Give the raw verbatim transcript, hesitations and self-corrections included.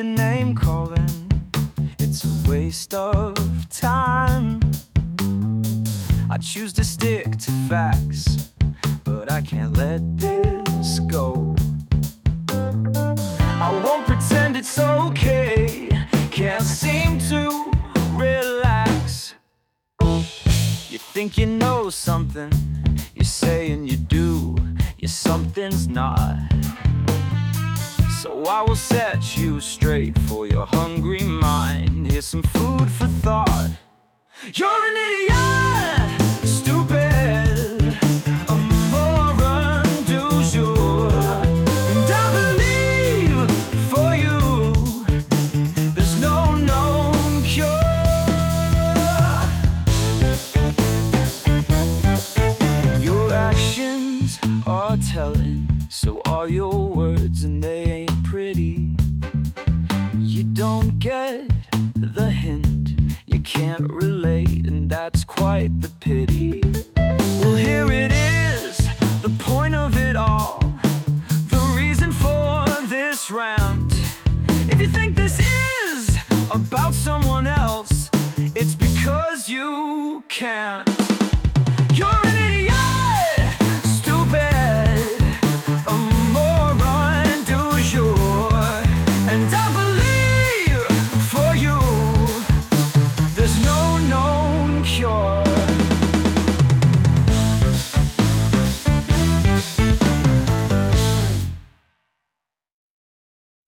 constant name calling, it's a waste of time. I choose to stick to facts, but I can't let this go. I won't pretend it's okay, can't seem to relax. You think you know something, you're saying you do, yet something's not. So I will set you straight for your hungry mind. Here's some food for thought. You're an idiot, stupid, a moron du jour. And I believe for you there's no known cure. Your actions are telling, so are your words, and they ain't pretty. You don't get the hint, you can't relate, and that's quite the pity. Well, here it is, the point of it all, the reason for this rant. If you think this is about someone else, it's because you can't.